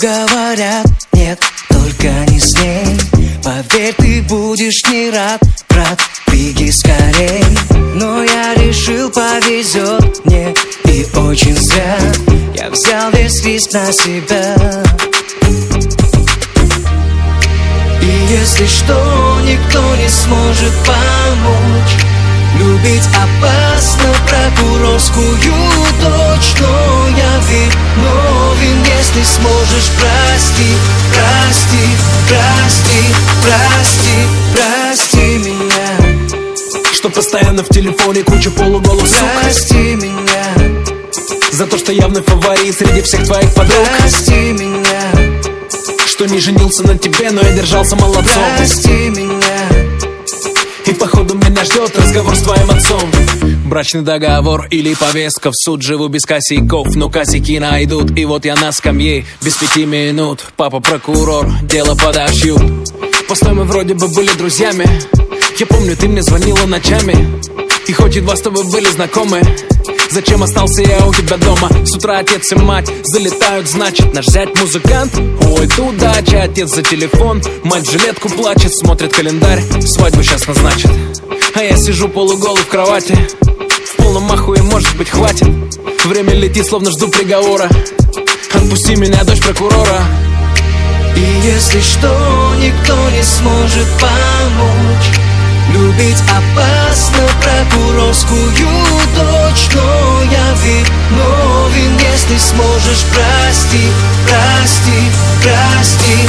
говорят, нет, только не с ней. Поверь, ты будешь не рад, брат, беги скорей. Но я решил, повезет мне, и очень зря. Я взял весь риск на себя. И если что, никто не сможет помочь. Любить опасно прокурорскую дочь. Но я виновен, если сможешь, прости, прости, прости, прости, прости меня. Что постоянно в телефоне куча полуголых сук. Прости меня. За то, что явный фаворит среди всех твоих подруг. Прости меня. Что не женился на тебе, но я держался молодцом. Прости меня. И походу меня ждет разговор с твоим отцом. Брачный договор или повестка в суд. Живу без косяков, но косяки найдут. И вот я на скамье, без 5 минут. Папа прокурор, дело подошьют. После мы вроде бы были друзьями. Я помню, ты мне звонила ночами. И хоть едва с тобой были знакомы, зачем остался я у тебя дома? С утра отец и мать залетают, значит, наш зять музыкант. Ой, удача, отец за телефон. Мать в жилетку плачет, смотрит календарь. Свадьбу сейчас назначит. А я сижу полуголый в кровати. В полном ахуе, может быть, хватит. Время летит, словно жду приговора. Отпусти меня, дочь прокурора. И если что, никто не сможет помочь. Любить опасно прокурорскую дочь. Но я виновен, если сможешь, прости, прости, прости,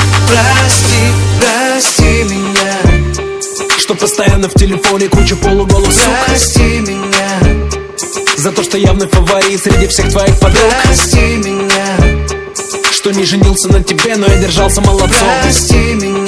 прости, прости меня. Что постоянно в телефоне куча полуголых сук. Прости меня. За то, что явный фаворит среди всех твоих подруг. Прости меня. Что не женился на тебе, но я держался молодцом. Прости меня.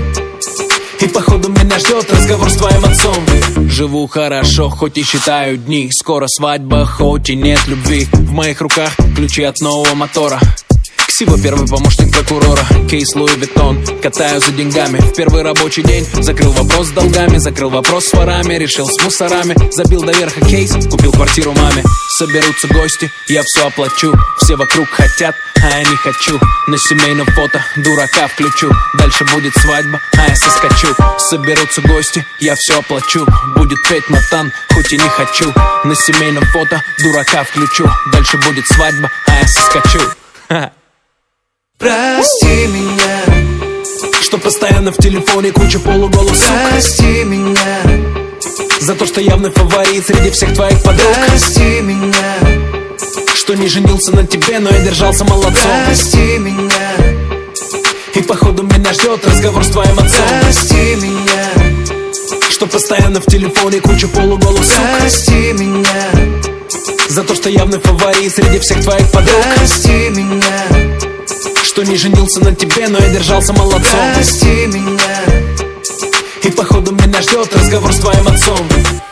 И походу меня ждет разговор с твоим отцом. Живу хорошо, хоть и считаю дни. Скоро свадьба, хоть и нет любви. В моих руках ключи от нового мотора. Ксиво, первый помощник прокурора. Кейс Луи Виттон, катаю за деньгами. В первый рабочий день закрыл вопрос с долгами. Закрыл вопрос с ворами, решил с мусорами. Забил до верха кейс, купил квартиру маме. Соберутся гости, я все оплачу. Все вокруг хотят, а я не хочу. На семейном фото дурака включу. Дальше будет свадьба, а я соскочу. Соберутся гости, я все оплачу. Будет петь Матан, хоть и не хочу. На семейном фото дурака включу. Дальше будет свадьба, а я соскочу. Прости меня. Что постоянно в телефоне куча полуголых сук. Прости меня. За то, что явный фаворит среди всех твоих подруг. Прости меня. Что не женился на тебе, но я держался молодцом. Прости меня. И походу меня ждет разговор с твоим отцом. Прости меня. Что постоянно в телефоне куча полуголых сук. Прости меня. За то, что явный фаворит среди всех твоих подруг. Прости меня. Что не женился на тебе, но я держался молодцом. Прости меня. И походу меня ждет разговор с твоим отцом.